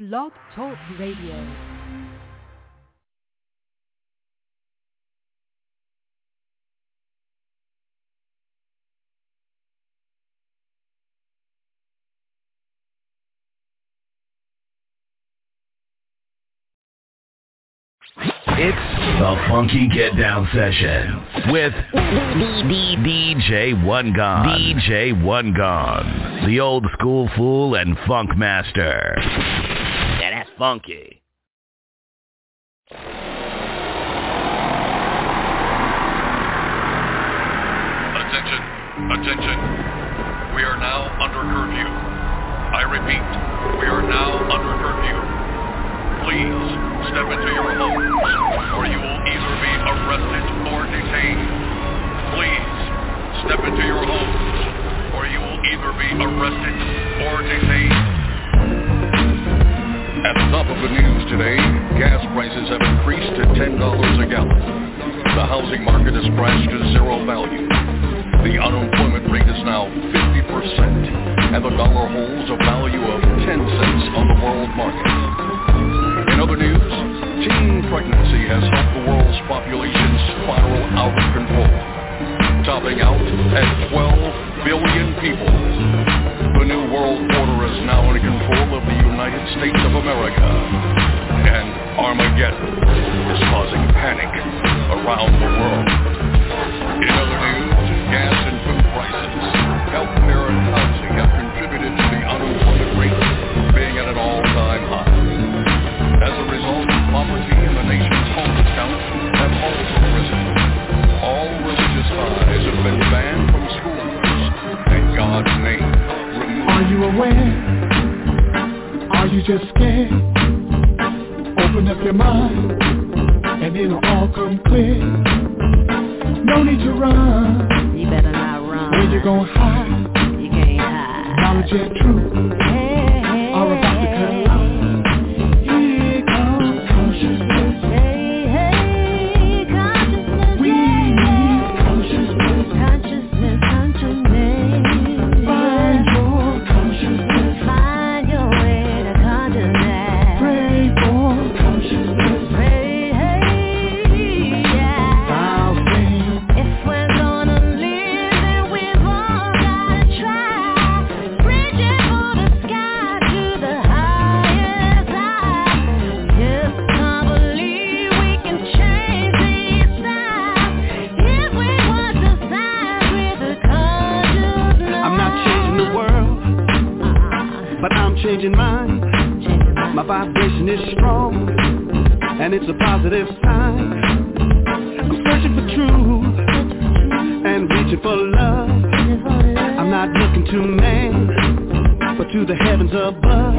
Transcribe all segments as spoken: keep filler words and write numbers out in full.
Blog Talk Radio. It's the Funky Get Down Session with D J One Gone. D J One Gone, the old school fool and funk master. Yeah, that's funky. Attention, attention. We are now under curfew. I repeat, we are now under curfew. Please step into your homes, or you will either be arrested or detained. Please step into your homes, or you will either be arrested or detained. At the top of the news today, gas prices have increased to ten dollars a gallon. The housing market has crashed to zero value. The unemployment rate is now fifty percent, and the dollar holds a value of ten cents on the world market. In other news, teen pregnancy has helped the world's population spiral out of control, topping out at twelve billion people. The new world order is now in control of the United States of America, and Armageddon is causing panic around the world. In other news, gas and food prices, healthcare and housing have contributed to the unemployment rate being at an all-time high. As a result, poverty in the nation's homeless count have also risen. All religious ties have been banned from schools, and God's name removed. Are you aware? Are you just scared? Open up your mind, and it'll all come clear. No need to run. You better not run. Where you gonna hide? You can't hide. Knowledge and truth Hey, hey, are about to come out. Changing mine, my vibration is strong, and it's a positive sign. I'm searching for truth, and reaching for love. I'm not looking to man, but to the heavens above.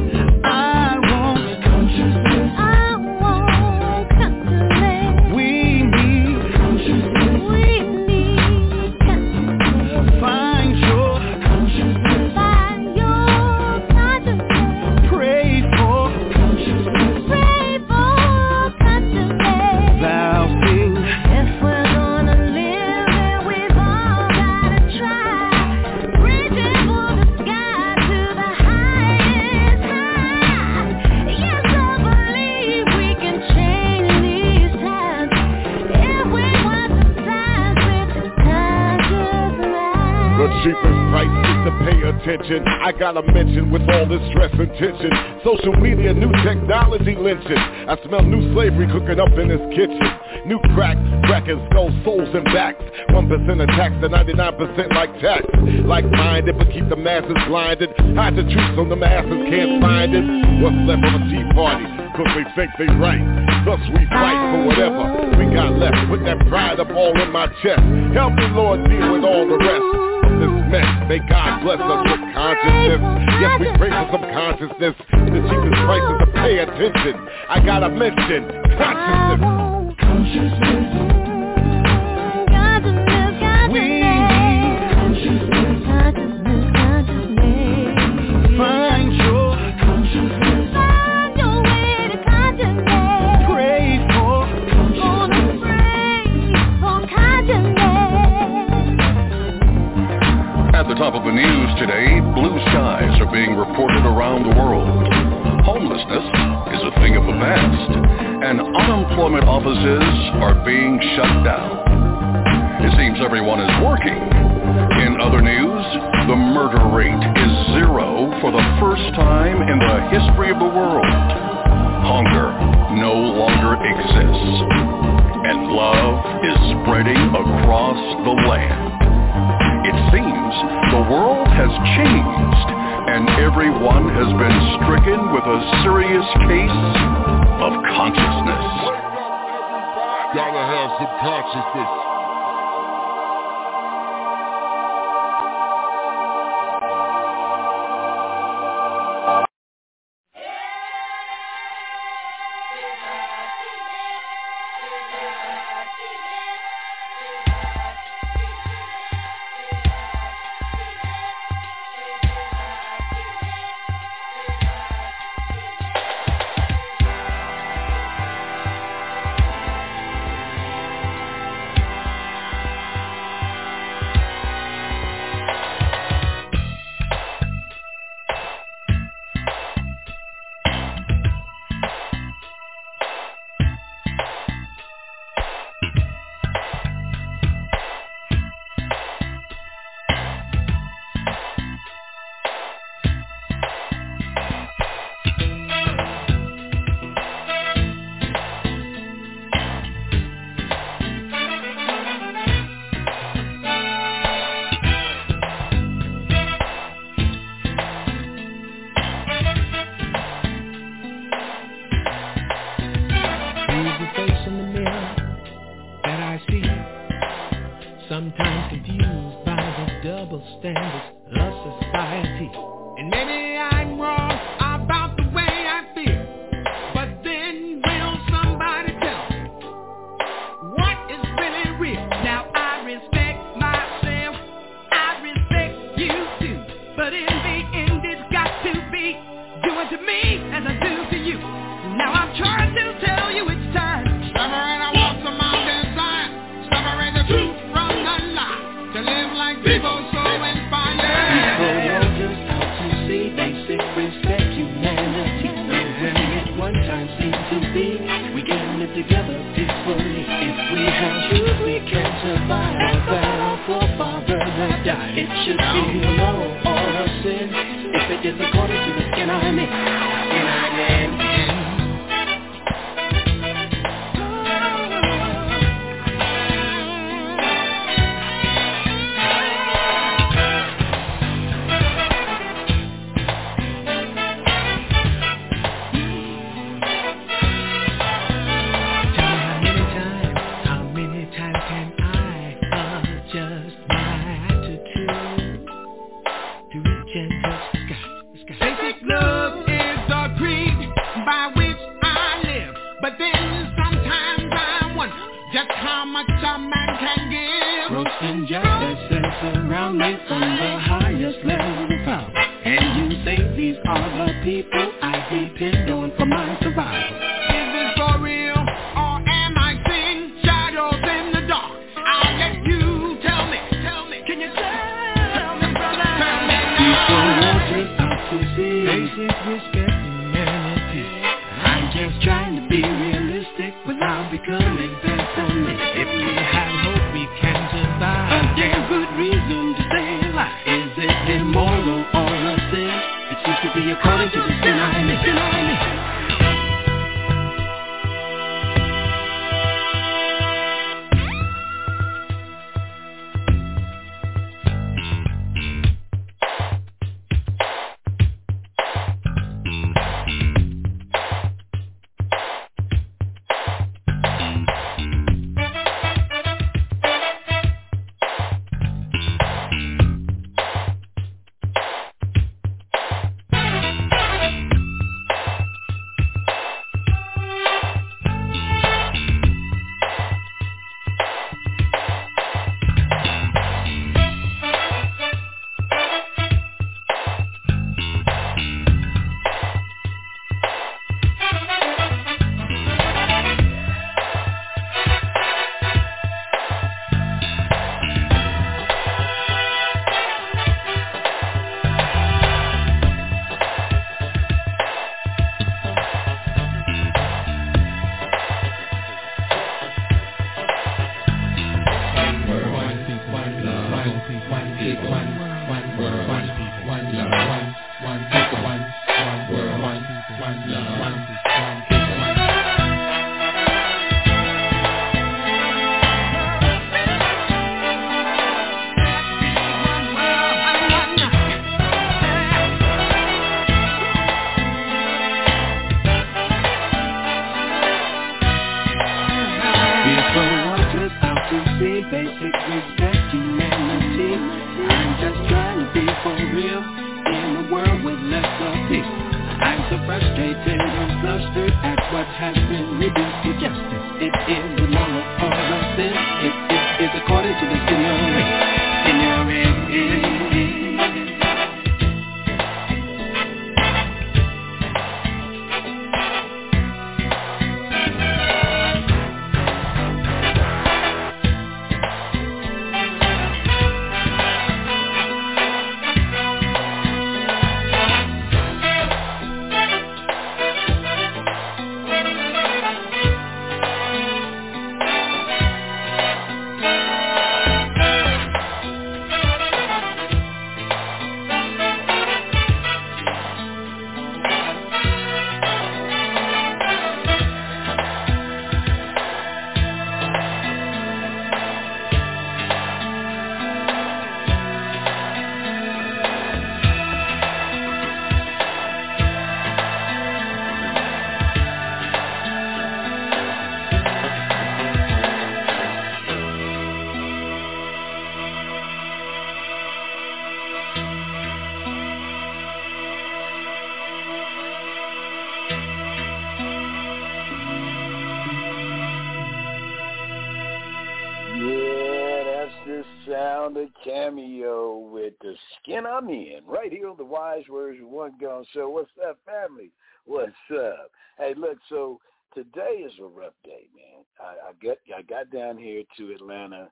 I want consciousness. I want consciousness. We need consciousness. We need consciousness. Find your consciousness. Find your consciousness. Pray for consciousness. Pray for consciousness. Thou sing. If we're gonna live, then we've all gotta try. Reaching for the sky to the highest high. Yes, I believe we can change these times if we want to sign with the conscious mind. The cheapest price is to pay attention. I gotta mention with all this stress and tension, social media, new technology lynching. I smell new slavery cooking up in this kitchen. New crack, crackers, skulls, souls and backs. One percent attacks to ninety-nine percent like tax. Like-minded but keep the masses blinded. Hide the truth so the masses can't find it. What's left of a tea party? Cause they think they right. Thus we fight for whatever we got left. Put that pride up all in my chest. Help me, Lord, deal with all the rest of this mess. May God bless us with consciousness. Yes, we pray for some consciousness. The cheapest price is to pay attention. I gotta mention consciousness. Consciousness. We need consciousness. Consciousness, consciousness. Find your consciousness. Find your way to consciousness. Pray for Gonna pray for consciousness. At the top of the news today, blue skies are being reported around the world. Homeless and unemployment offices are being shut down. It seems everyone is working. In other news, the murder rate is zero for the first time in the history of the world. Hunger no longer exists, and love is spreading across the land. It seems the world has changed, and everyone has been stricken with a serious case of consciousness. Gotta have some consciousness. one love, one system. Basic respect, humanity. I'm just trying to be for real in a world with less of peace. I'm so frustrated and flustered at what has been reduced to justice. It is the moral part of this. It, it is according to the seniority. Seniority. Cameo with the Skin I'm In, right here on the Wise Words with One Gun Show. What's up, family? What's up? Hey, look, so today is a rough day, man. I, I got I got down here to Atlanta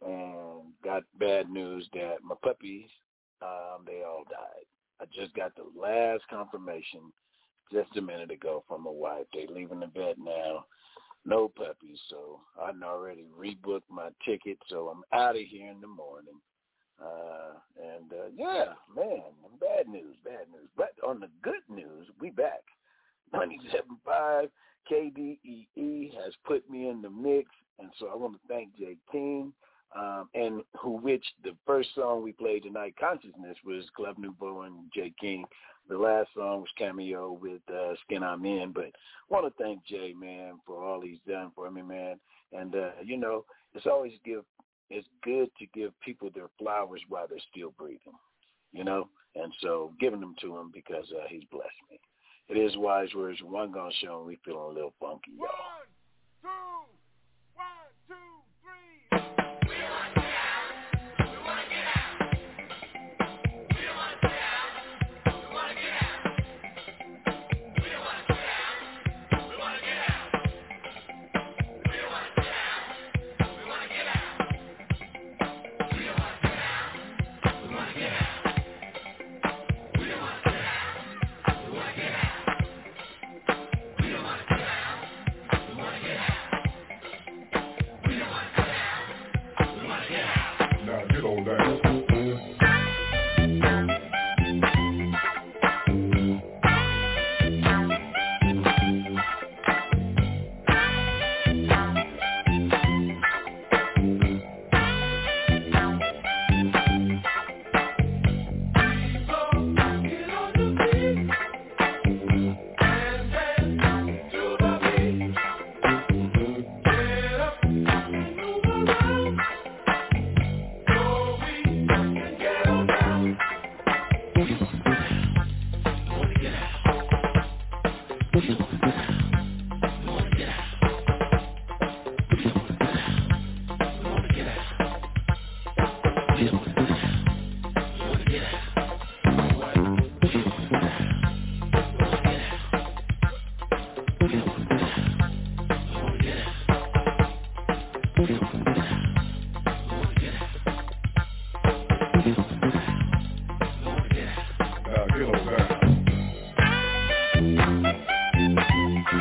and got bad news that my puppies, um, they all died. I just got the last confirmation just a minute ago from my wife. They leaving the vet now. No puppies, so I already rebooked my ticket, so I'm out of here in the morning. Uh, and, uh, yeah, man, bad news, bad news. But on the good news, we back. ninety-seven point five K D E E has put me in the mix, and so I want to thank Jay King, um, and who which the first song we played tonight, Consciousness, was Club Nouveau and Jay King. The last song was Cameo with uh, Skin I'm In, but I want to thank Jay, man, for all he's done for me, man. And, uh, you know, it's always give, it's good to give people their flowers while they're still breathing, you know, and so giving them to him because uh, he's blessed me. It is Wise Words, One Gone Show, and we feeling a little funky, y'all. One, two, one, two, three. We want to get out. We want to get out. We don't want to get out. We want to get out. We don't want to get out. We want to get out. We don't want to get out. We want to get out. We don't want to get out. We want to get out. We don't want to get out. We want to get out. Now get on down. Now get on down.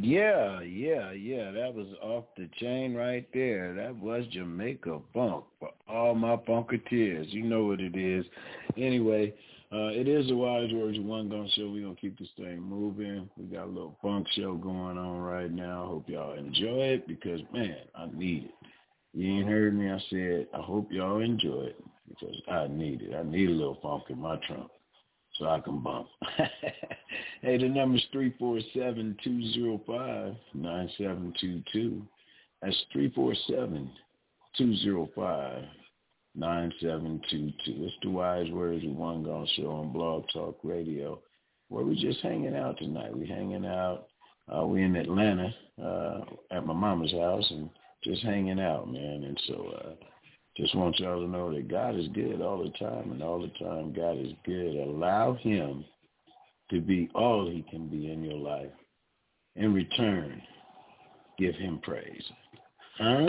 Yeah, yeah, yeah. That was off the chain right there. That was Jamaica Funk for all my funketeers. You know what it is. Anyway, uh, it is the Wise Words One Gun Show. We're going to keep this thing moving. We got a little funk show going on right now. Hope y'all enjoy it because, man, I need it. You ain't heard me. I said, I hope y'all enjoy it because I need it. I need a little funk in my trunk so I can bump. Hey, the number's three four seven, two zero five, nine seven two two. That's three four seven, two zero five, nine seven two two. It's the Wise Words of One Gone Show on Blog Talk Radio, where we just hanging out tonight. We hanging out. Uh, we in Atlanta uh, at my mama's house and just hanging out, man. And so uh, just want y'all to know that God is good all the time, and all the time God is good. Allow him to be all he can be in your life. In return, give him praise. Huh?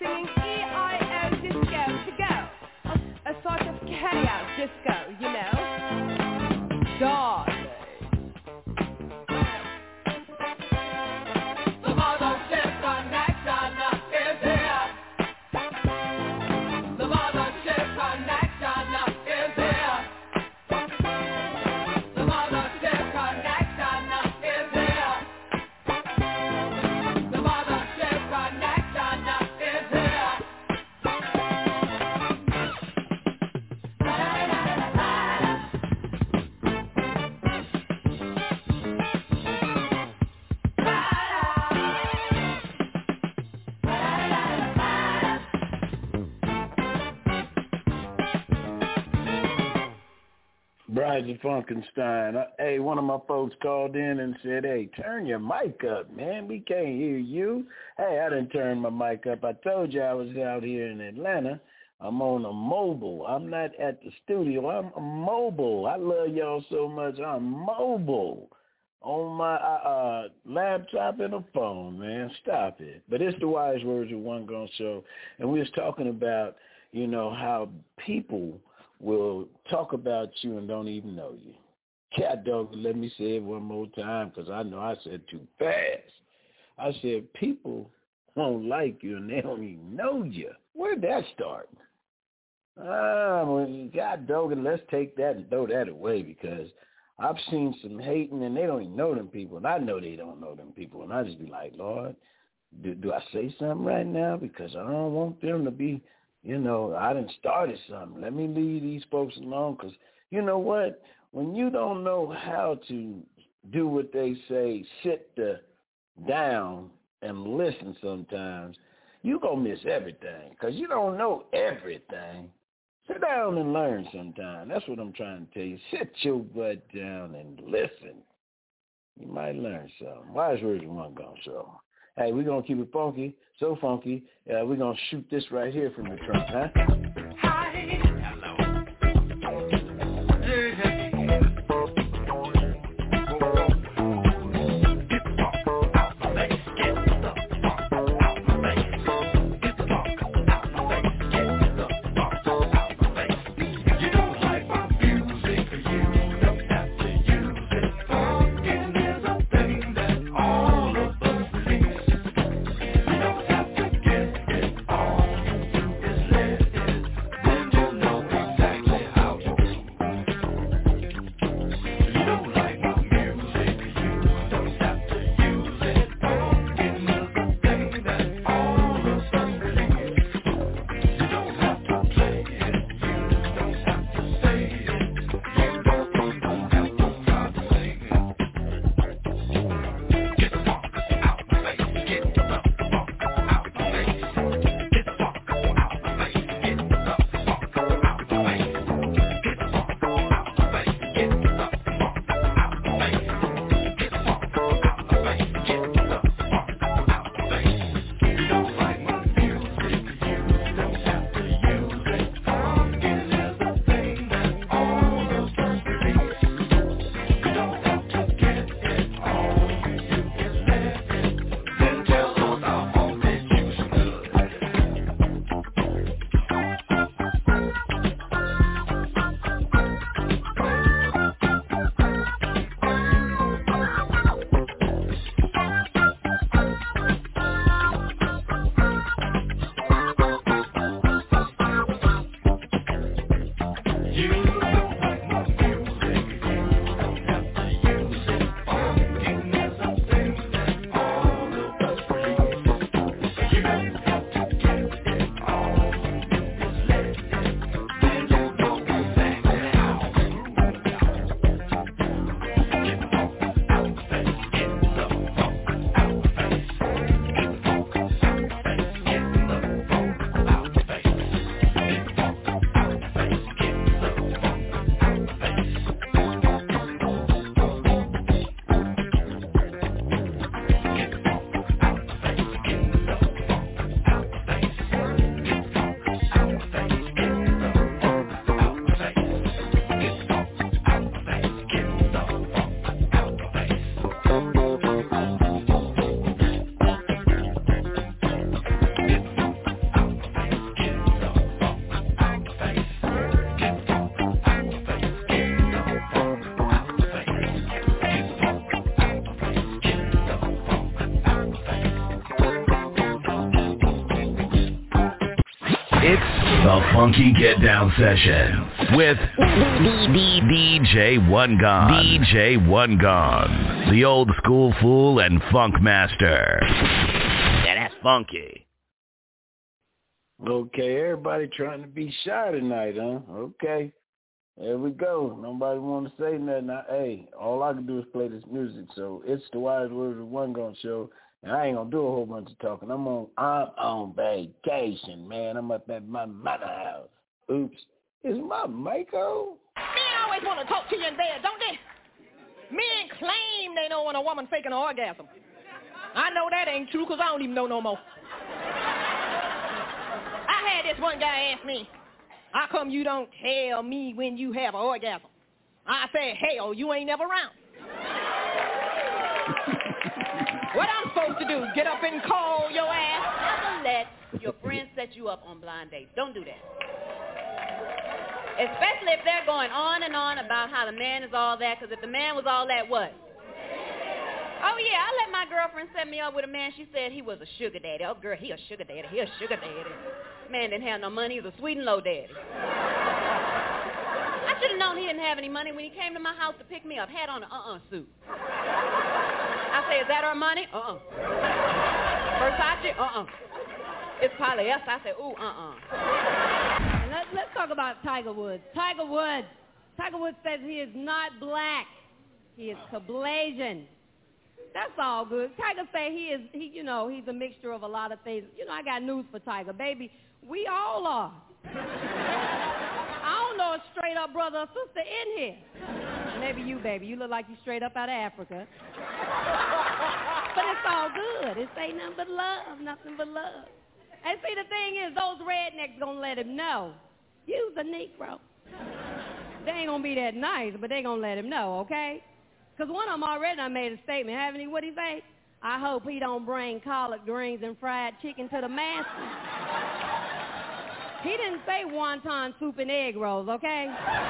singing E I O disco to go. A, a sort of carry-out disco, you know. Dog. The mothership connection is here. The mothership connection is here. The mothership connection is here. The mothership connection is here. Bryson Funkenstein. Uh, hey, one of my folks called in and said, hey, turn your mic up, man. We can't hear you. Hey, I didn't turn my mic up. I told you I was out here in Atlanta. I'm on a mobile. I'm not at the studio. I'm a mobile. I love y'all so much. I'm mobile on my uh, laptop and a phone, man. Stop it. But it's the Wise Words of One Gone Show. And we was talking about, you know, how people will talk about you and don't even know you. Cat dog, let me say it one more time because I know I said too fast. I said people won't like you and they don't even know you. Where'd that start? Ah, well, God dog, let's take that and throw that away because I've seen some hating and they don't even know them people. And I know they don't know them people. And I just be like, Lord, do, do I say something right now? Because I don't want them to be, you know, I done started something. Let me leave these folks alone because you know what? When you don't know how to do what they say, sit the down and listen sometimes, you going to miss everything because you don't know everything. Sit down and learn sometime. That's what I'm trying to tell you. Sit your butt down and listen. You might learn something. Wise Words of One Gone Show. Hey, we're going to keep it funky, so funky. Uh, we're going to shoot this right here from the trunk, huh? Hi. Hello. Yeah. It's the Funky Get Down Session with D J One Gone. D J One Gone, the old school fool and funk master. Yeah, that's funky. Okay, everybody trying to be shy tonight, huh? Okay. There we go. Nobody want to say nothing. I, hey, all I can do is play this music. So it's the Wise Words of One Gone show, and I ain't gonna do a whole bunch of talking. I'm on. I'm on vacation, man. I'm up at my mother house. Oops, is my mic on? Men always want to talk to you in bed, don't they? Men claim they know when a woman faking an orgasm. I know that ain't true because I don't even know no more. I had this one guy ask me, how come you don't tell me when you have an orgasm? I said, hell, you ain't never around. What I'm supposed to do, get up and call your ass? Never let your friends set you up on blind dates. Don't do that. Especially if they're going on and on about how the man is all that, because if the man was all that, what? Oh, yeah, I let my girlfriend set me up with a man. She said he was a sugar daddy. Oh, girl, he a sugar daddy. He a sugar daddy. Man didn't have no money. He was a sweet and low daddy. I should have known he didn't have any money when he came to my house to pick me up. Had on an uh-uh suit. I say, is that our money? Uh-uh. Versace? Uh-uh. It's polyester. I say, ooh, uh-uh. And let's, let's talk about Tiger Woods. Tiger Woods. Tiger Woods says he is not black. He is Caucasian. That's all good. Tiger say he is, he, you know, he's a mixture of a lot of things. You know, I got news for Tiger, baby. We all are. I don't know a straight up brother or sister in here. Maybe you, baby. You look like you straight up out of Africa. But it's all good. It ain't nothing but love, nothing but love. And see, the thing is, those rednecks gonna let him know. You's a Negro. They ain't gonna be that nice, but they gonna let him know, okay? Because one of them already done made a statement, haven't he? What'd he say? I hope he don't bring collard greens and fried chicken to the master. He didn't say wonton soup and egg rolls, okay?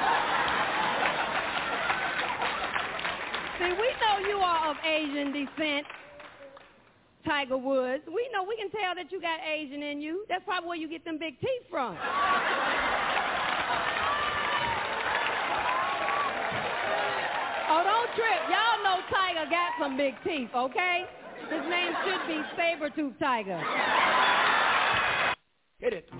See, we know you are of Asian descent, Tiger Woods. We know, we can tell that you got Asian in you. That's probably where you get them big teeth from. Oh, don't trip. Y'all know Tiger got some big teeth, okay? His name should be Saber-Tooth Tiger. Hit it.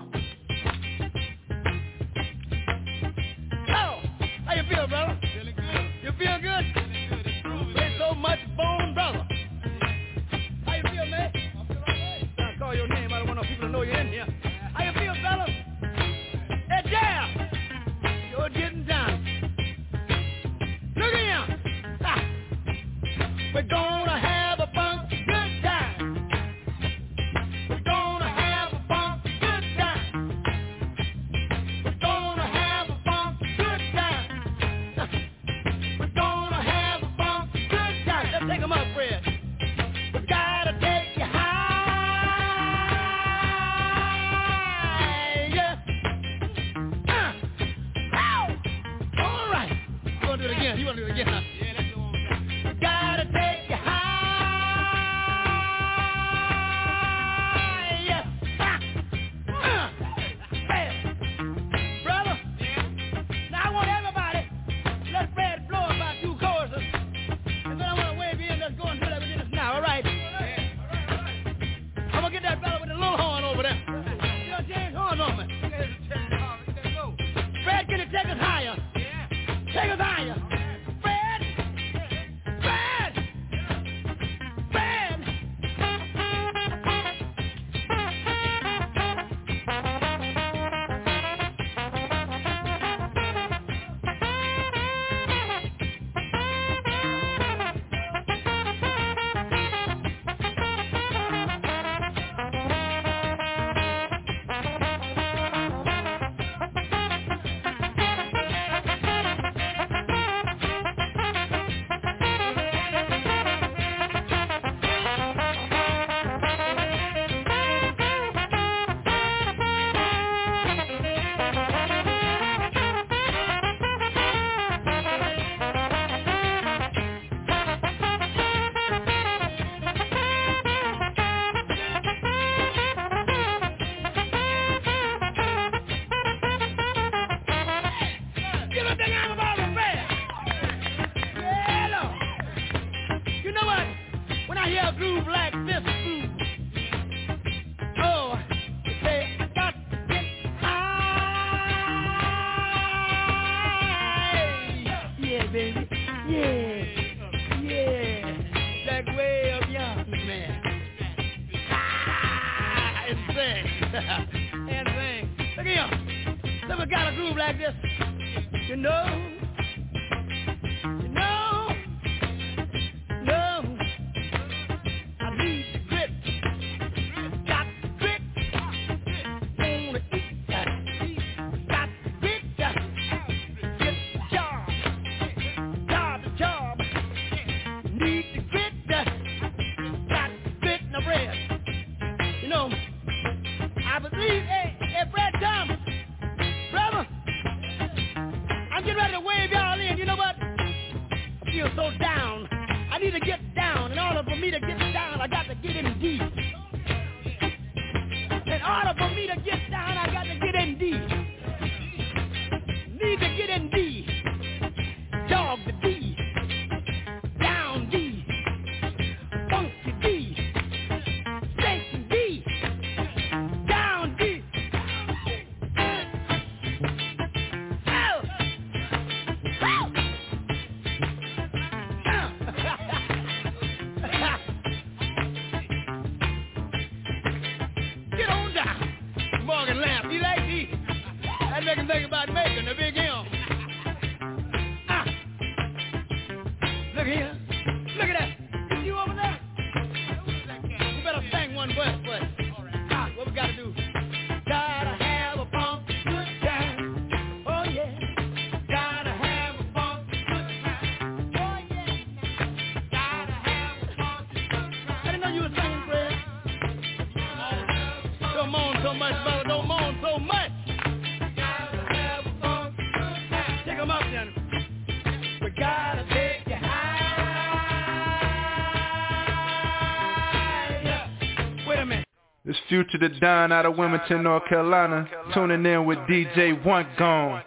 Oh, how you feel, brother? Feeling good. You feel good? Feeling good. It's true. Play so much bone, brother. How you feel, man? I feel all right. I call your name. I don't want no people to know you're in here. How you feel, fella? Hey, Jam! You're getting down. Look at him. Ah. We're gonna have a funky good time. We're gonna have a funky good time. So we got a groove like this. You know, you know, no, I need the grit. Got the grit. Wanna eat that. Got the grit. Get the job. Job the job. Need the grit. Got the grit in the bread. You know, I believe, hey, hey, Brad Thomas, brother, I'm getting ready to wave y'all in. You know what? I feel so down. I need to get down. In order for me to get down, I got to get in deep. In order for me to get down, I got to get in deep. Need to get in deep. Dog the D. Down D. Funky D. Station D. Down D. Oh! Oh! Get on down. Morgan Lamb, you like these? That make him think about making the big M. Ah. Look here. Look at that. Is you over there? We better sing one verse, but ah, what we gotta do? Gotta have a funk good time. Oh yeah. Gotta have a funk good time. Oh yeah. Gotta have a funk good time. I didn't know you were singing, Fred. Don't moan so much, brother. Don't moan so much. Gotta have a funk good time. Take 'em up, then. We gotta take you high. Wait a minute. It's Future the Don out of Wilmington, North Carolina, tuning in with D J One Gone.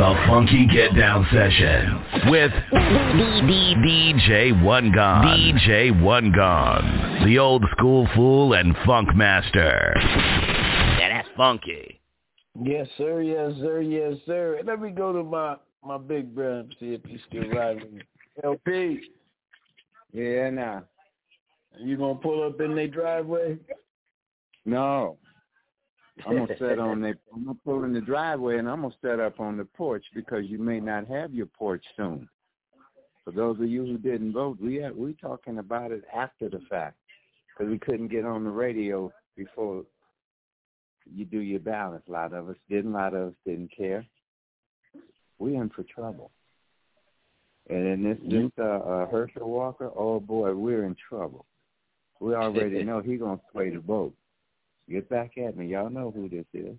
The Funky Get Down Session with D J One Gone. D J One Gone. The old school fool and funk master. Yeah, that's funky. Yes, sir. Yes, sir. Yes, sir. And let me go to my, my big brother and see if he's still riding. L P. Yeah, nah. You gonna pull up in their driveway? No. I'm gonna set on the. I'm gonna pull in the driveway and I'm gonna set up on the porch because you may not have your porch soon. For those of you who didn't vote, we have, we talking about it after the fact because we couldn't get on the radio before you do your balance. A lot of us didn't. A lot of us didn't care. We in for trouble. And in this, this uh, uh, Herschel Walker, oh boy, we're in trouble. We already know he's gonna sway the vote. Get back at me. Y'all know who this is.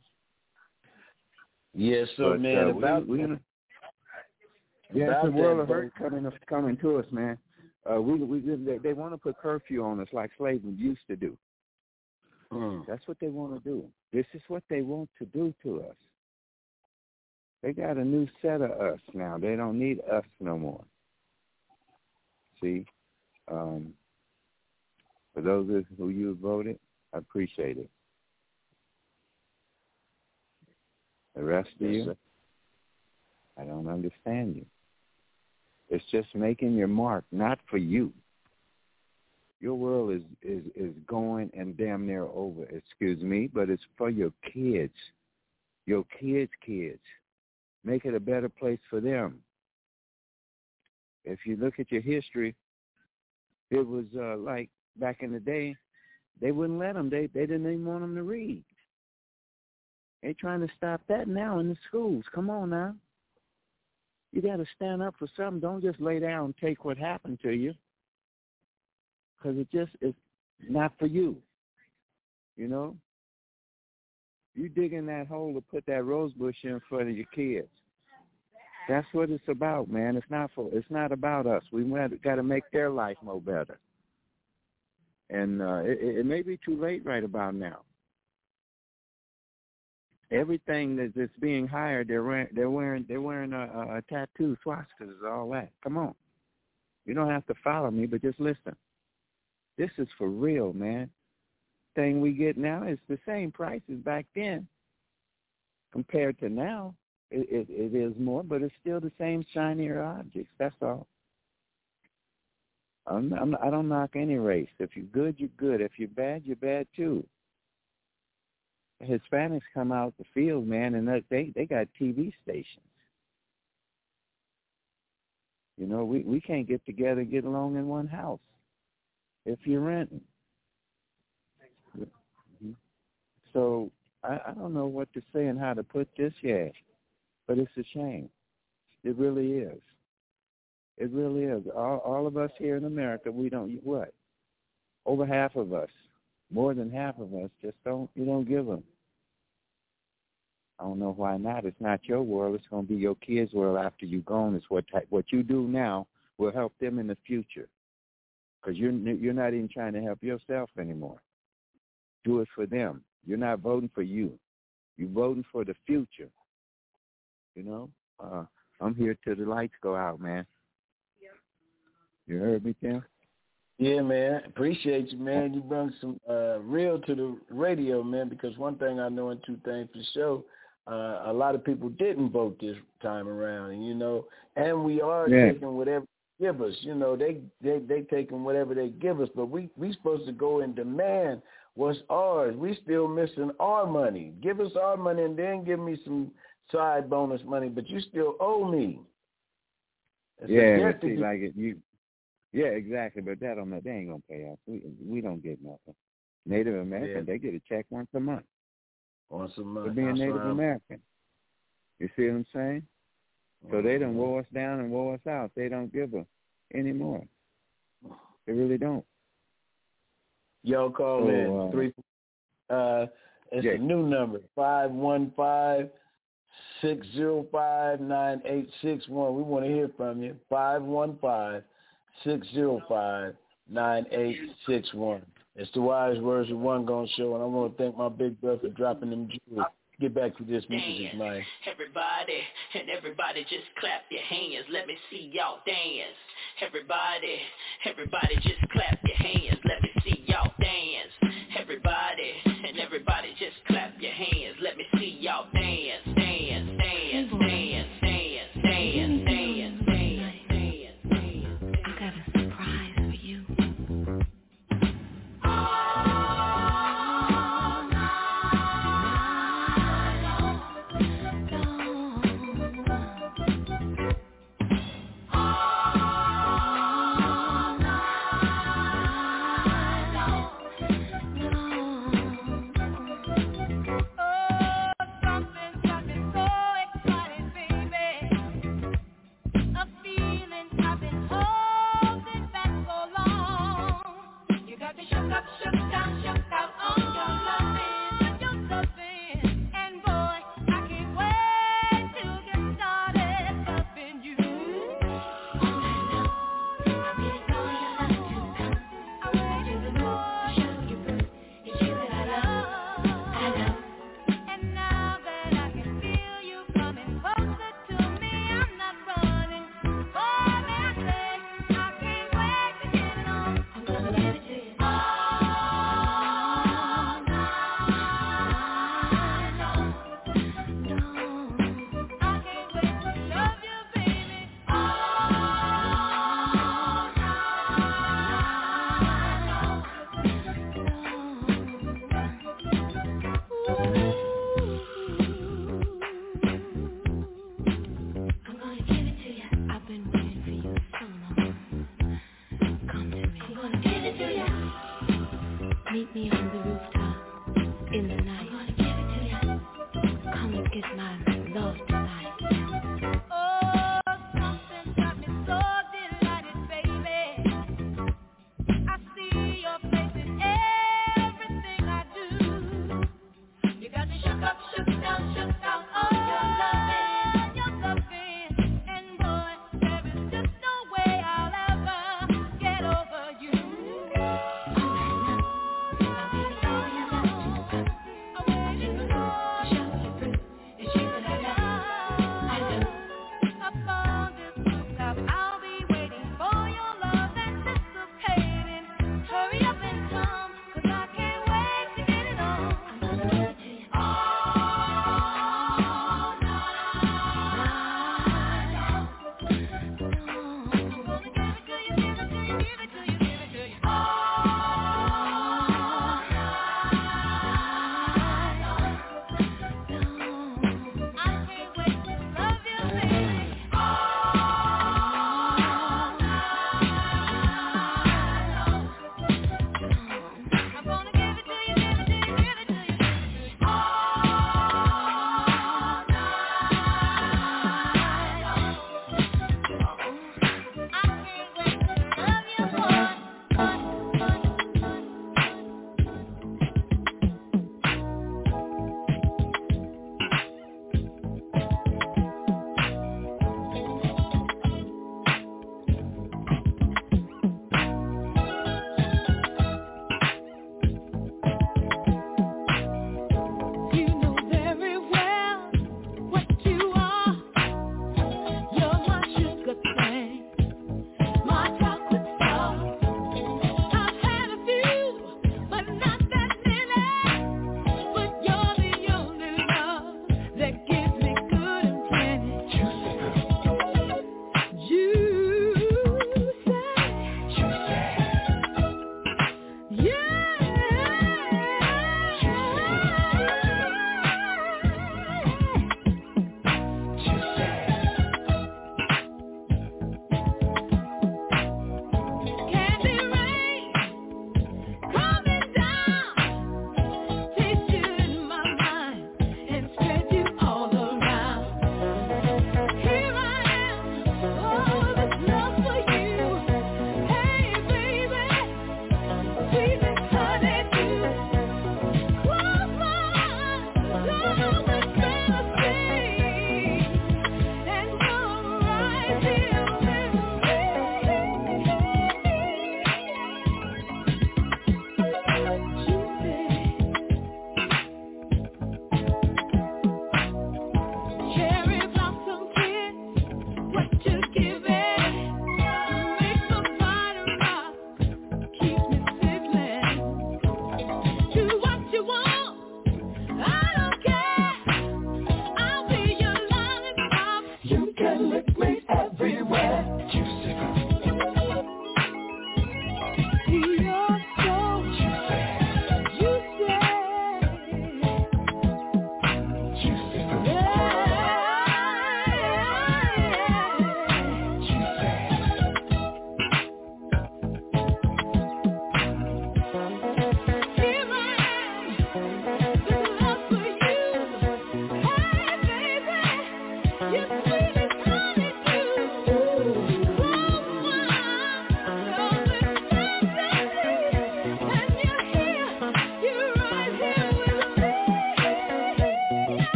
Yes, so but, man, uh, about we, we, yeah, it's a world of hurt coming coming to us, man. Uh, we we they, they want to put curfew on us like slavery used to do. Mm. That's what they want to do. This is what they want to do to us. They got a new set of us now. They don't need us no more. See, um, for those of who you voted, I appreciate it. The rest of yes, you, sir. I don't understand you. It's just making your mark, not for you. Your world is, is, is going and damn near over, excuse me, but it's for your kids, your kids' kids. Make it a better place for them. If you look at your history, it was uh, like back in the day, they wouldn't let them. They, they didn't even want them to read. They're trying to stop that now in the schools. Come on now. You got to stand up for something. Don't just lay down and take what happened to you because it just is not for you, you know? You dig in that hole to put that rose bush in front of your kids. That's what it's about, man. It's not for. It's not about us. We got to make their life more better. And uh, it, it may be too late right about now. Everything that, that's being hired, they're wearing, they're wearing, they're wearing a, a, a tattoo, swastikas, all that. Come on, you don't have to follow me, but just listen. This is for real, man. Thing we get now is the same prices back then compared to now. It, it, it is more, but it's still the same shinier objects. That's all. I'm, I'm, I don't knock any race. If you're good, you're good. If you're bad, you're bad too. Hispanics come out the field, man, and they they got T V stations. You know, we, we can't get together and get along in one house if you're renting. So I, I don't know what to say and how to put this yet, but it's a shame. It really is. It really is. All, all of us here in America, we don't, what? Over half of us, more than half of us, just don't, you don't give them. I don't know why not. It's not your world. It's going to be your kids' world after you're gone. It's what what you do now will help them in the future because you're, you're not even trying to help yourself anymore. Do it for them. You're not voting for you. You're voting for the future. You know? Uh, I'm here till the lights go out, man. You heard me, Tim? Yeah, man. Appreciate you, man. You brought some uh, real to the radio, man, because one thing I know and two things for sure, uh, a lot of people didn't vote this time around, and, you know, and we are yeah. taking whatever they give us. You know, they, they, they taking whatever they give us, but we we supposed to go and demand what's ours. We still missing our money. Give us our money and then give me some side bonus money, but you still owe me. It's yeah, but see, like it, you... Yeah, exactly, but that don't they ain't gonna pay us. We we don't get nothing. Native American, yeah. They get a check once a month. Once a month. For being Native American. You see what I'm saying? So they done wore us down and wore us out. They don't give us anymore. They really don't. Y'all call so, in uh, three. Uh, it's yeah. a new number five one five six zero five nine eight six one. We want to hear from you. Five one five. six zero five nine eight six one. It's the Wise Words of One Gone Show, and I want to thank my big brother for dropping them jewels get back to this music, man. Everybody, and everybody just clap your hands. Let me see y'all dance. Everybody, everybody just clap your hands. Let me see y'all dance. Everybody, and everybody just clap your hands. Let me see y'all dance, dance, dance, dance, dance, dance, dance, dance, dance, dance. I got a surprise for you. Meet me on the rooftop in the night. I'm gonna give it to you. Come and get my love tonight. Oh, something got me so delighted, baby. I see your face in everything I do. You got me shook up, shook down, shook down. Oh, your loving, your loving. And boy, there is just no way I'll ever get over you. Oh,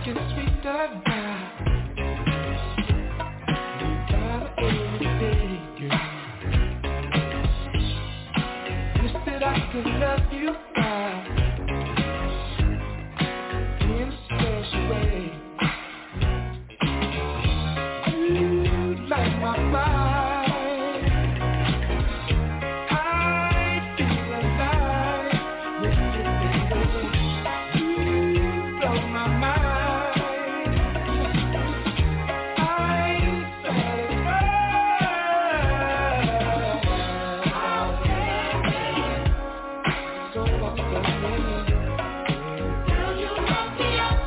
looking sweeter now. You got every day, girl. Wish that I could love you right in a special way. You light my fire. I feel alive with you, baby. You blow my mind. I'm satisfied. So what's the name? Girl, you lock me up.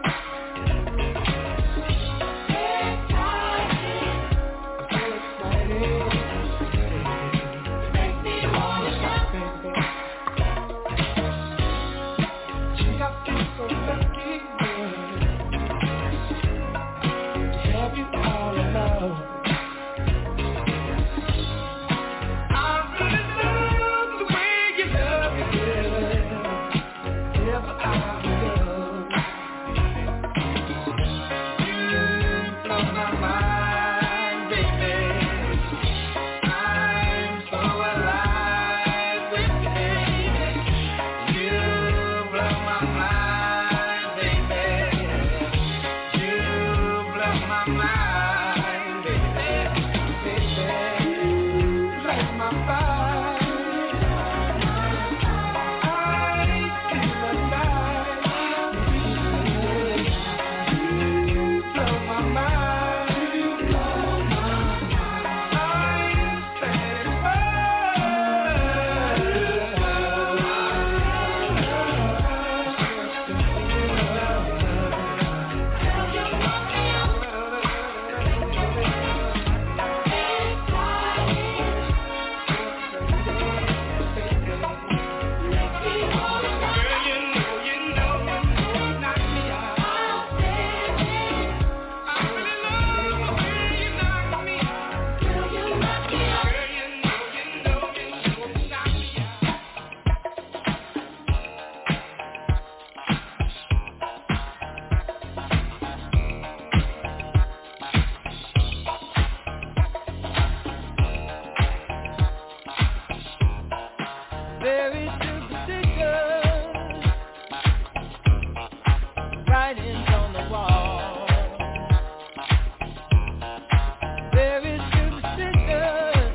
Very superstitious, writings on the wall. Very superstitious,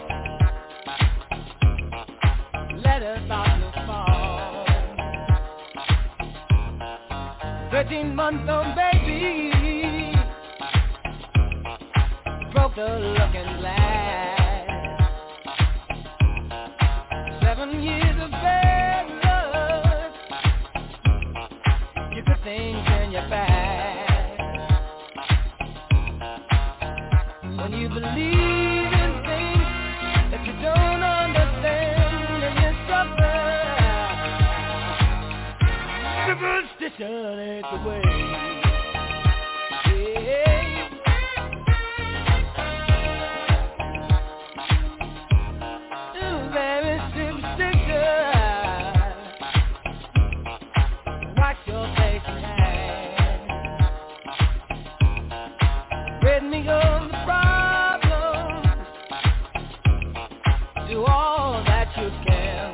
letters about to fall. Thirteen month old baby broke the looking glass. Seven years of bad luck, you put things in your bag. When you believe in things that you don't understand, and you suffer, superstition ain't the way. Yeah. Very superstitious. Watch your face and hand. Rid me of the problems. Do all that you can.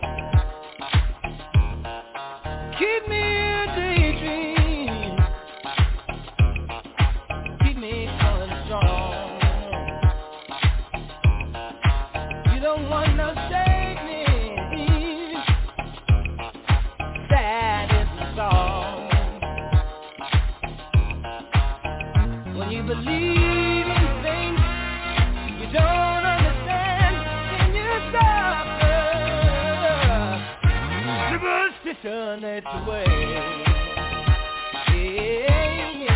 Keep me in daydream. Keep me going strong. You don't want no shake me. Sad is the song. When you believe in things you don't understand, then you suffer. Superstition ain't the way. Yeah, yeah.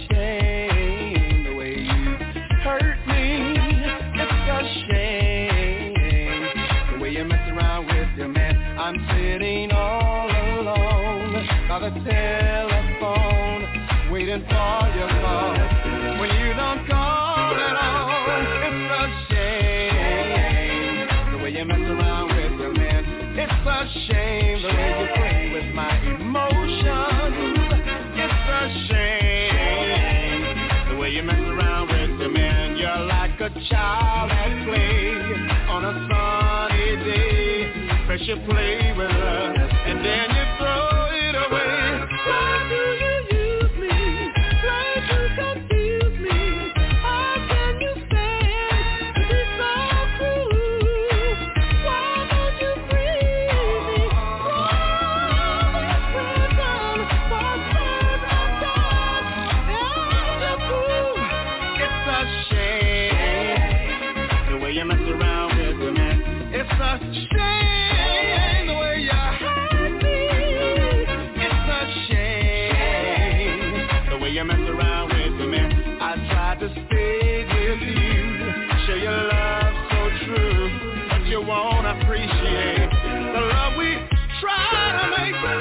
shame the way you hurt me. It's a shame the way you mess around with your man. I'm sitting all alone by the telephone, waiting for your call. When you don't call at all, it's a shame the way you mess around with your man. It's a shame the way you play with my emotions. It's a shame the way you mess around with your man. You're like a child at play on a sunny day. First you play with love and then you throw it away. Why do you use me? Try to confuse me. How can you stand to be so cruel? Why don't you free me from this prison for sins I've done? And you're cruel. It's a shame the way you mess around with your man. It's a shame the way you hurt me. It's a shame the way you mess around with your man. I tried to stay with you, show your love so true, but you won't appreciate the love we try to make. Oh,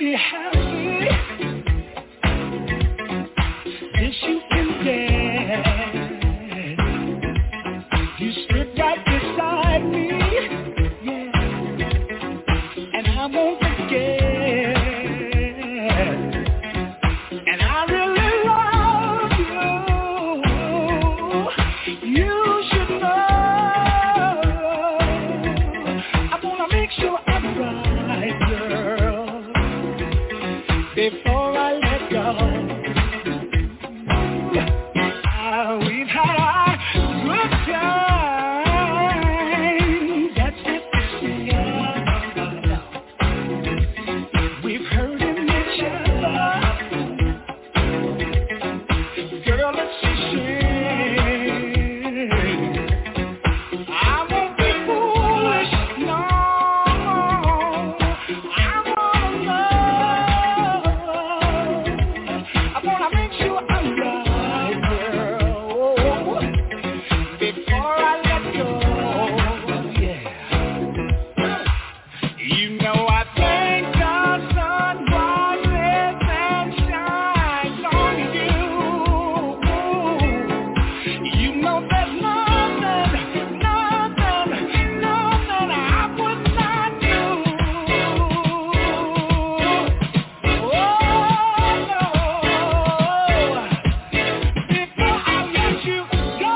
be happy. This you can get. You sit right beside me, yeah, and I won't forget. And I really love you. You should know. I wanna make sure I'm right, girl, before I let go. Ah, we've had our good times, that's it. We've hurt each other. Girl, it's a shame. I won't be foolish, no. I wanna love. I wanna make sure I'm right, girl, before I let go. Yeah. You know I thank the sun rises and shines on you. You know there's nothing, nothing, nothing I would not do. Oh, no. Before I let you go.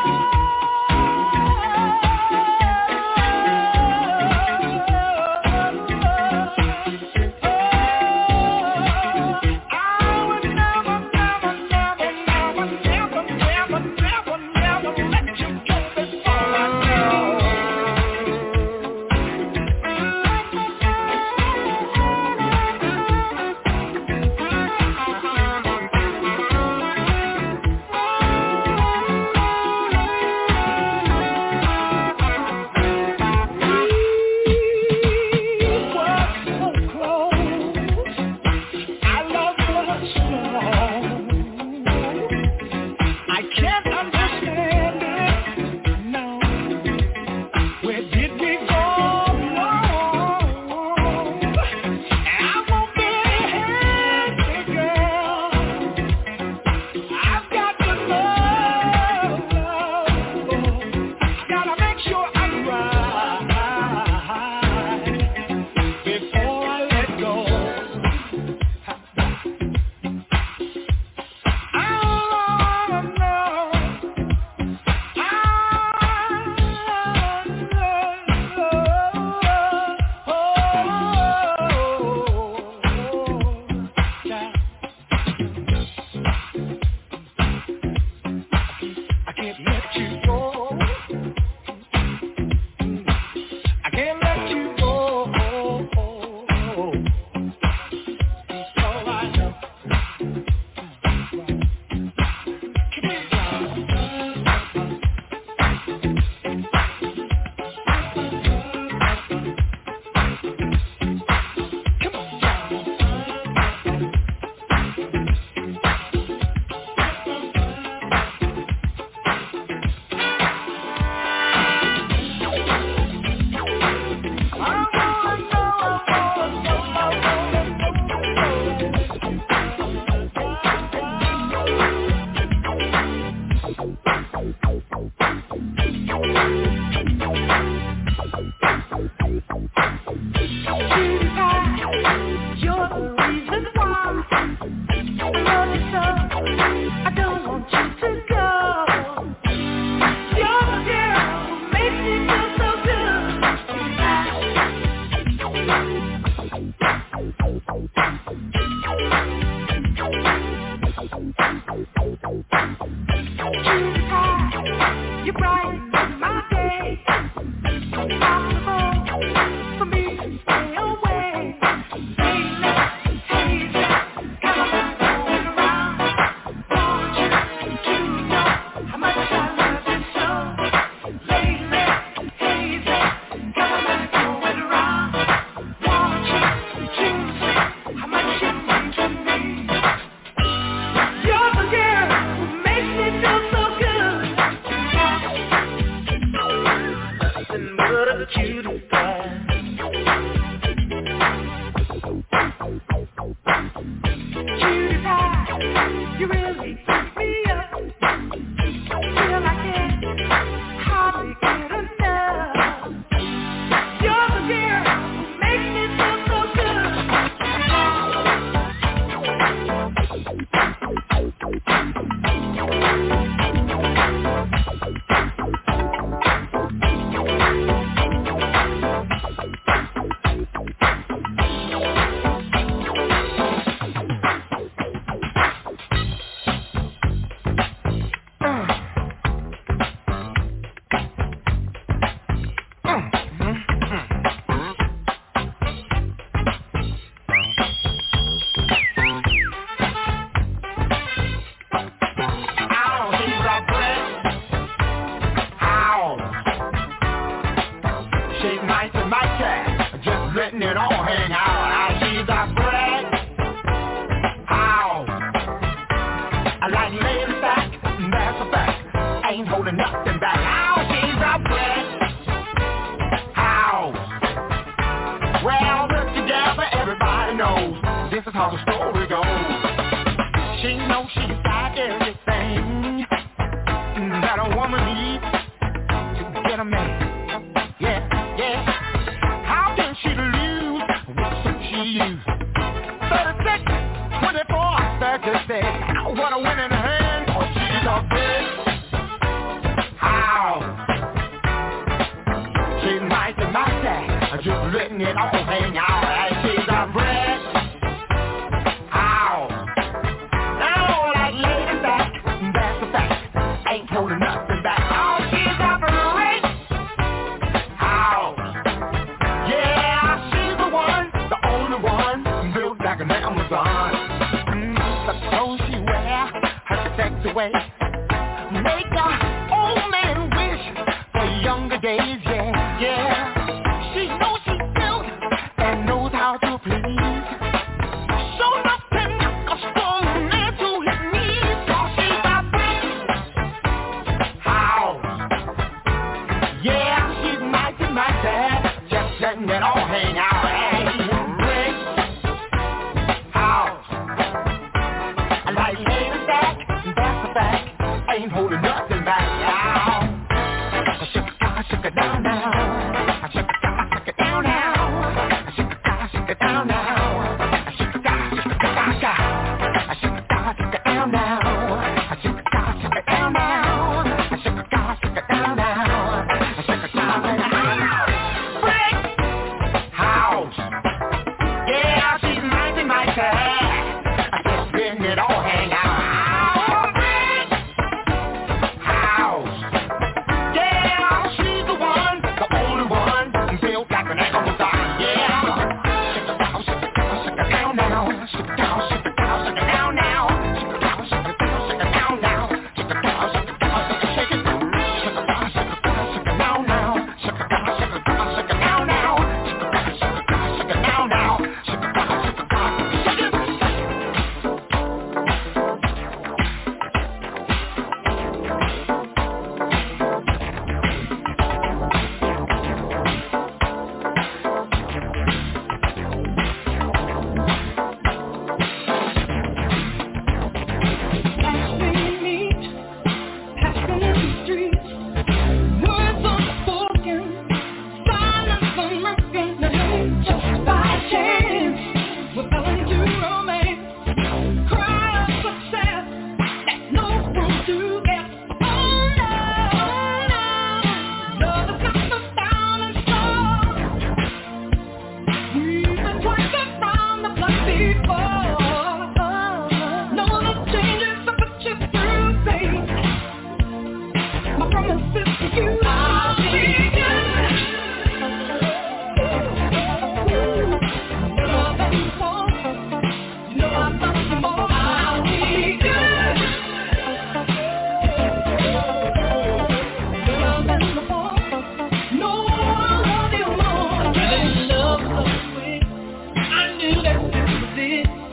I can't understand it, no. Where did we go wrong? I won't be happy, girl. I've got to know. Gotta make sure I'm right before I let go. I wanna know. I can't let you go. I can't let you go. All I know. You're the reason why I love you so. I don't want you to go. You're the girl who makes me feel so good. You brighten my day. Impossible for me to stay away. Hazy, hazy, come on, going around. Want you to know how much I love you so. Lately, hazy, come on, going around. Want you to know how much you mean to me. You're the girl who makes me feel so good. Cutie pie, you really took me up. Feel I can't hardly get enough. You're the girl who makes me feel so I knew that this was it.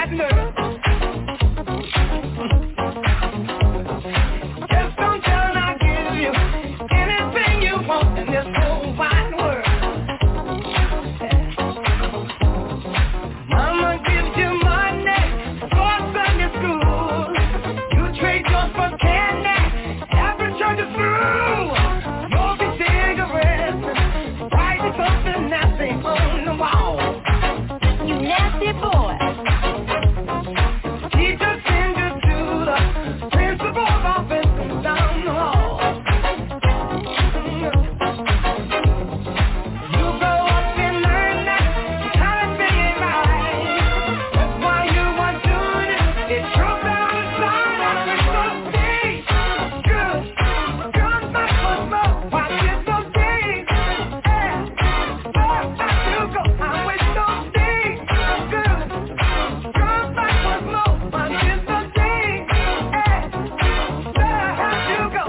wide world. Just don't tell and I'll give you anything you want in this whole wide world. Mama gives you money for Sunday school. You trade yours for candy, every church is through. Smoking cigarettes, writing something nasty on the wall. You nasty boy. Teacher sends you to the principal's office down the hall. You grow up and learn that how to figure it right. That's why you want doing it. It drops out of sight. It's so big, good. Guns back for smoke. Watch it so big. Yeah, far back you go. I wish so big, good. Guns back for smoke. Watch it so big. Yeah, far back you go.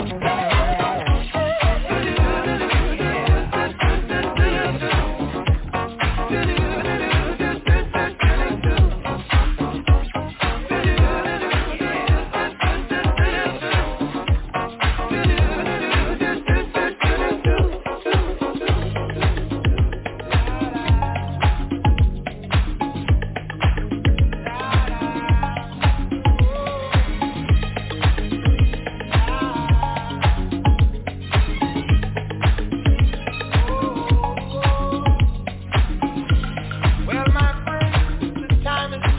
Well, my friends, the time is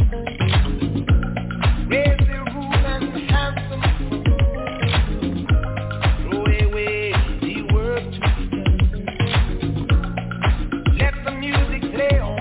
raise the rule and handsome. Throw away the work to be done. Let the music play on.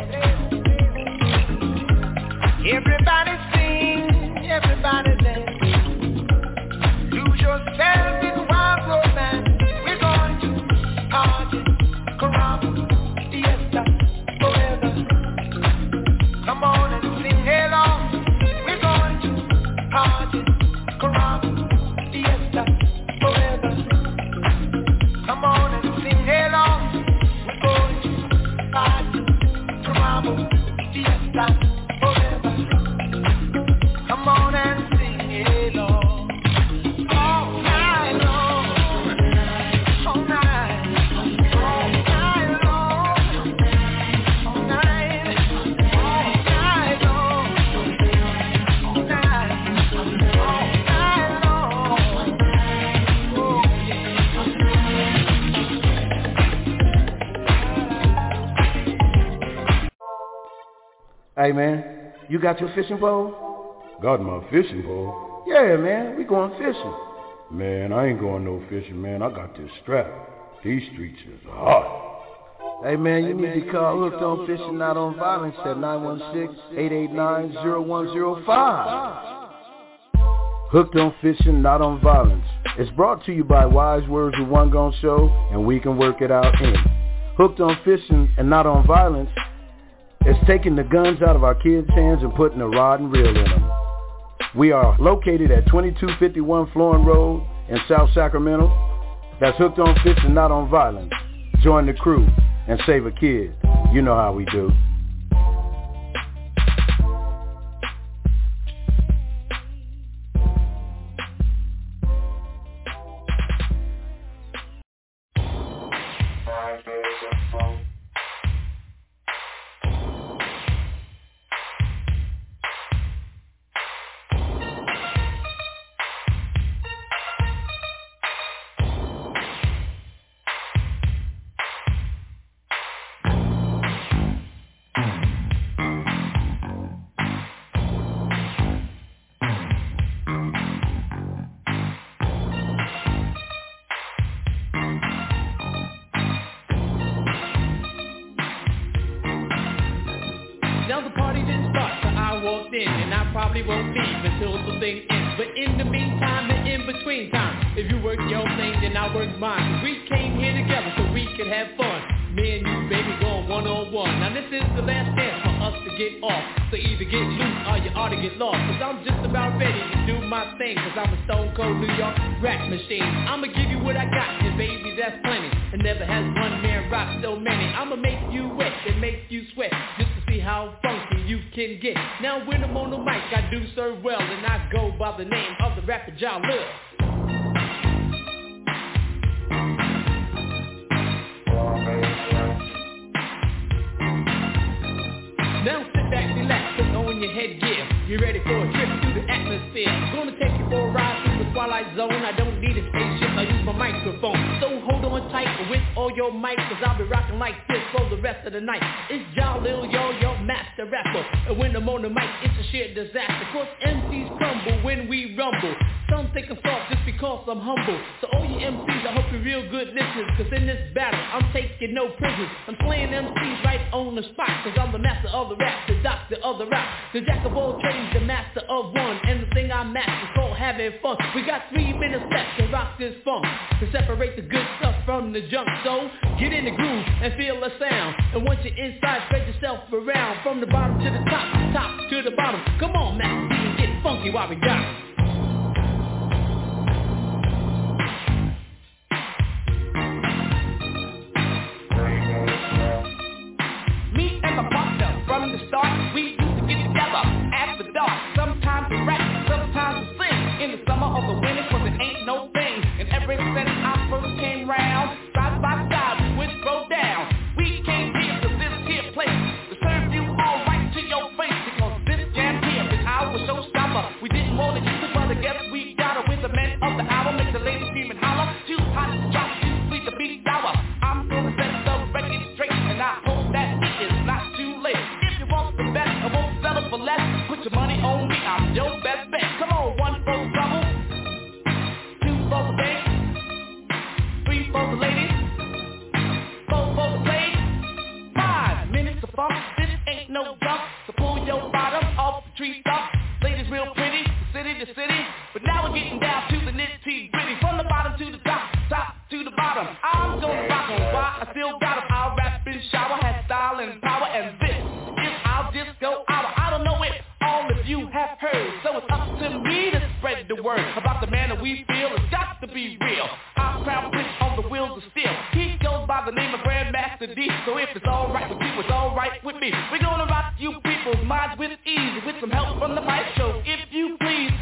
Everybody sing, everybody dance. Lose yourself in wild romance. We're going to party, caramba, fiesta, forever. Come on and sing along. We're going to party, caramba, fiesta, forever. Come on and sing along. We're going to party, caramba, fiesta, forever. Come on and sing along. All night long. All night. All night long. All night. All night long. All night. All night long. Oh, Hey man, you got your fishing pole? Got my fishing pole? Yeah man, we going fishing. Man, I ain't going no fishing, man. I got this strap. These streets is hot. Hey man, you need to call Hooked on Fishing Not on Violence at nine one six, eight eight nine, zero one zero five. Hooked on Fishing Not on Violence is brought to you by Wise Words with One Gon Show and We Can Work It Out in. Hooked on Fishing and Not on Violence is taking the guns out of our kids' hands and putting a rod and reel in them. We are located at twenty-two fifty-one Florin Road in South Sacramento. That's Hooked on Fishing Not on Violence. Join the crew and save a kid. You know how we do. Now the party didn't start, so I walked in, and I probably won't leave until the thing ends. But in the meantime and in between time, if you work your thing, then I work mine. 'Cause we came here together so we could have fun. Me and you, baby, going one on one. Now this is the last dance for us to get off. So either get loose or you ought to get lost. 'Cause I'm just about ready to do my thing. 'Cause I'm a stone cold New York rap machine. I'ma give you what I got, and baby, that's plenty. And never has one man rock so many. I'ma make you wet and make you sweat, just to see how funky you can can get. Now when I'm on the mic, I do serve well, and I go by the name of the rapper Ja Lil. Now sit back, relax, put on your headgear. You're ready for a trip through the atmosphere. I'm gonna take you for a ride through the twilight zone. I don't need a spaceship, I use my microphone. So hold on tight with all your mic, cause I'll be rocking like this for the rest of the night. It's Ja Lil, yo, your master rapper. And when I'm on the mic, it's a sheer disaster. Cause M Cs crumble when we rumble. Some think I'm soft just because I'm humble. So all you M Cs, I hope you're real good listeners. Cause in this battle, I'm taking no prisoners. I'm slaying M Cs right on the spot. Cause I'm the master of the rap, the doctor of the rap, the jack of all trades, the master of one. And the thing I master is called having fun. We got three minutes left to rock this funk, to separate the good stuff from the junk. So get in the groove and feel the sound. And once you're inside, spread yourself around. From the bottom to the top, top to the bottom. Come on, Master D, and get funky while we got it. Me and my partner from the start, we used to get together after dark. Sometimes we rap, sometimes we sing. In the summer or the winter, cause it ain't no thing. And ever since I first came round, side by side we would throw down. We came here to this here place to serve you all right to your face. Because this jam here is our showstopper. We didn't want to use it, but I guess we got it. With the man of the hour, make the ladies scream and holler. Too hot to drop, too sweet to be sour. I'm gonna set the record straight, and I hope that it is not too late. If you want the best, I won't settle for less. Put your money on me, I'm your best bet. Come on, one for the trouble, two for the bank, three for the ladies, four for the play. Five minutes of funk, this ain't no jump. So pull your bottom off the tree top. Ladies real pretty, city to city. But now we're getting down to the nitty gritty. From the bottom to the top, top to the bottom. I'm gonna rock on why I still got 'em. I'll rap and shower, have style and power. And this is our disco hour. I don't know it, all of you have heard. So it's up to me to spread the word about the man that we feel. It's got to be real. Our crown prince on the wheels of steel. He goes by the name of Grandmaster D. So if it's alright with you, it's alright with me. We're gonna rock you people's minds with ease, with some help from the mic show, if you please.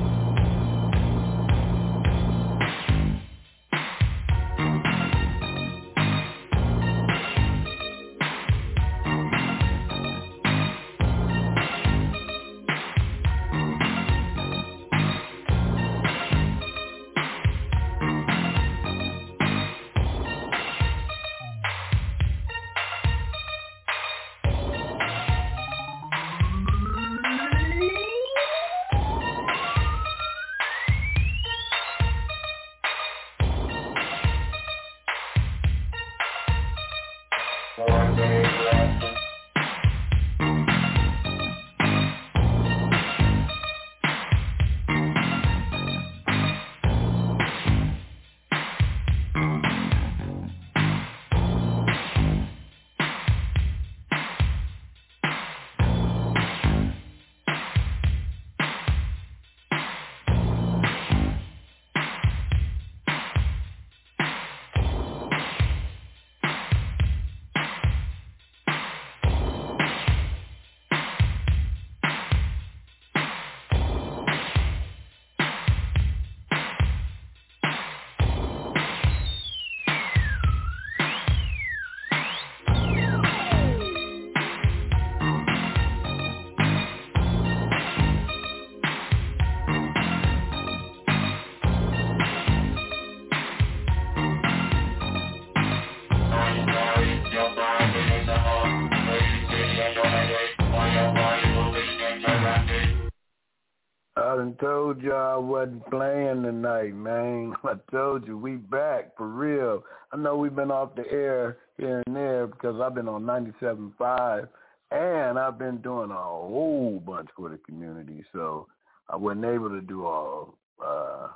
I done told you I wasn't playing tonight, man. I told you we back for real. I know we've been off the air here and there because I've been on ninety-seven point five and I've been doing a whole bunch for the community, so I wasn't able to do all uh,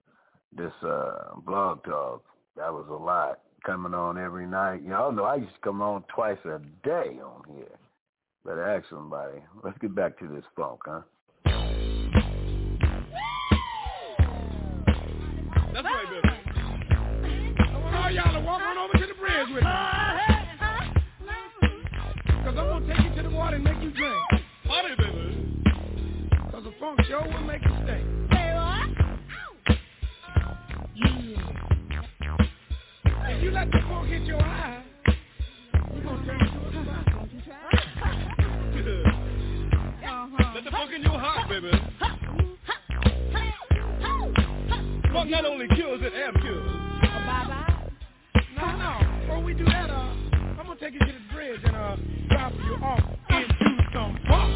this uh, blog talk. That was a lot, coming on every night. Y'all know I used to come on twice a day on here. Better ask somebody. Let's get back to this funk, huh? That's right, baby. I want all y'all to walk on over to the bridge with me. Because I'm going to take you to the water and make you drink. party, baby. Cause the funk show will make you stay. Say what? Yeah. If you let the funk hit your eye, you gonna turn to a spot. Uh-huh. Let the funk in your heart, baby. Funk not only kills, it ab kills. Bye-bye. No, no. Before we do that, uh, I'm gonna take you to the bridge and uh, drop you off into some funk.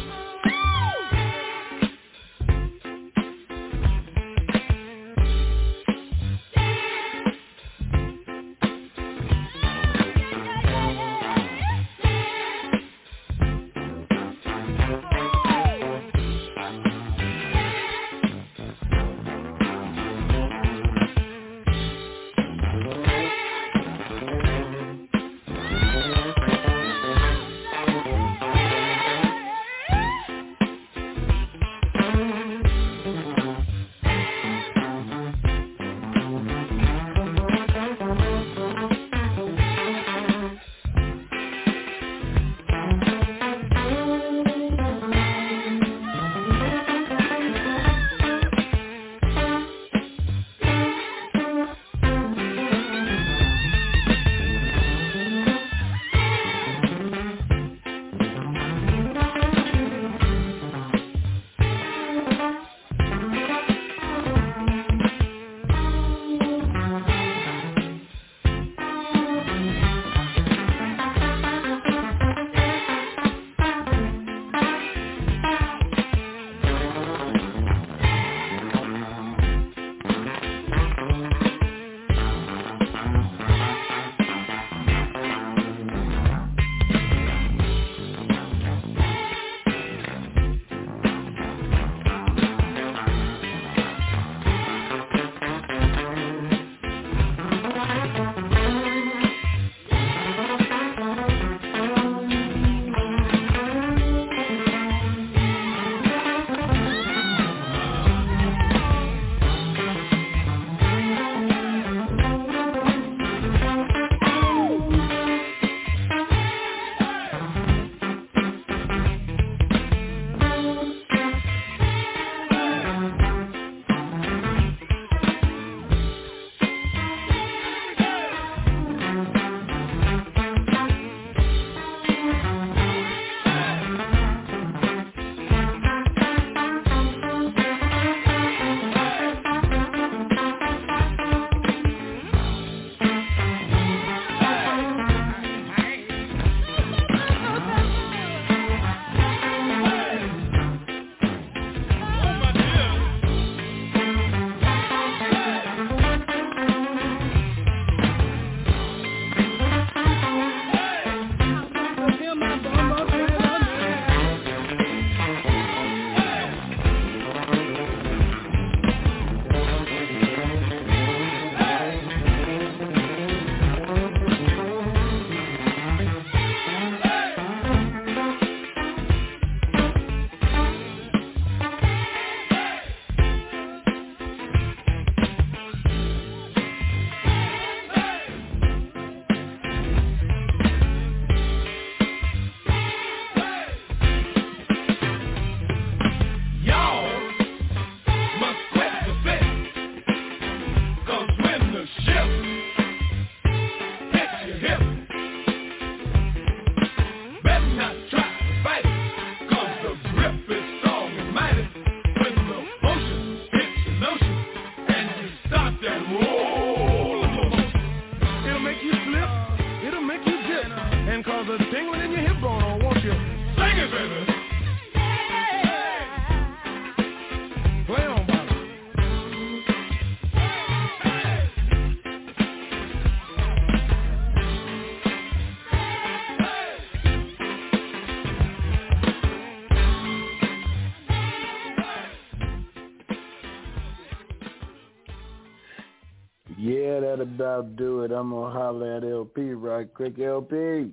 Yeah, that about do it. I'm going to holler at L P right quick. L P.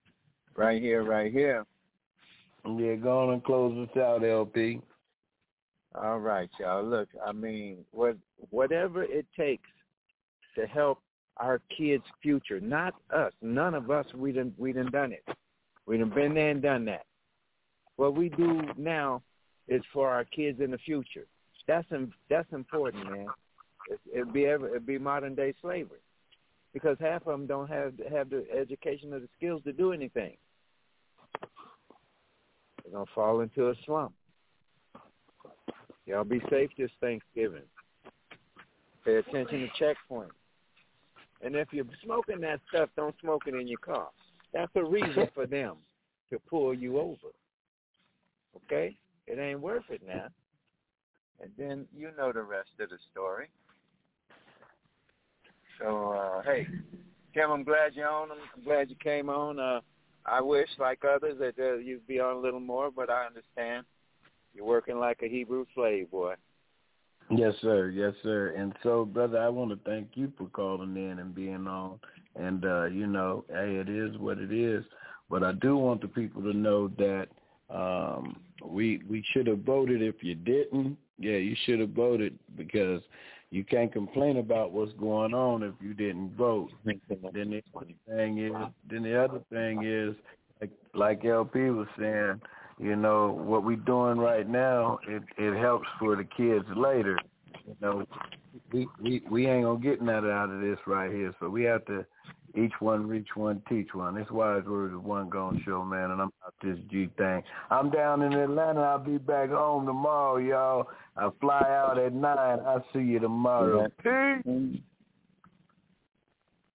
Right here, right here. Yeah, go on and close us out, L P. All right, y'all. Look, I mean, what whatever it takes to help our kids' future, not us. None of us, we done, we done done it. We done been there and done that. What we do now is for our kids in the future. That's that's important, man. It, it'd be ever, it'd be modern day slavery, because half of them don't have have the education or the skills to do anything. They're gonna fall into a slump. Y'all be safe this Thanksgiving. Pay attention to checkpoints. And if you're smoking that stuff, don't smoke it in your car. That's a reason for them to pull you over. Okay? It ain't worth it now. And then you know the rest of the story. So, uh, hey, Kim, I'm glad you're on. I'm glad you came on. Uh, I wish, like others, that uh, you'd be on a little more, but I understand. You're working like a Hebrew slave, boy. Yes, sir. Yes, sir. And so, brother, I want to thank you for calling in and being on. And, uh, you know, hey, it is what it is. But I do want the people to know that um, we we should have voted. If you didn't, yeah, you should have voted, because you can't complain about what's going on if you didn't vote. Then the other thing is, then the other thing is, like, like L P was saying, you know, what we're doing right now, it, it helps for the kids later. You know, we, we, we ain't going to get nothing out of this right here. So we have to each one reach one, teach one. It's Wise Words of One Gone Show, man, and I'm out this G thing. I'm down in Atlanta. I'll be back home tomorrow, y'all. I fly out at nine. I'll see you tomorrow. Peace.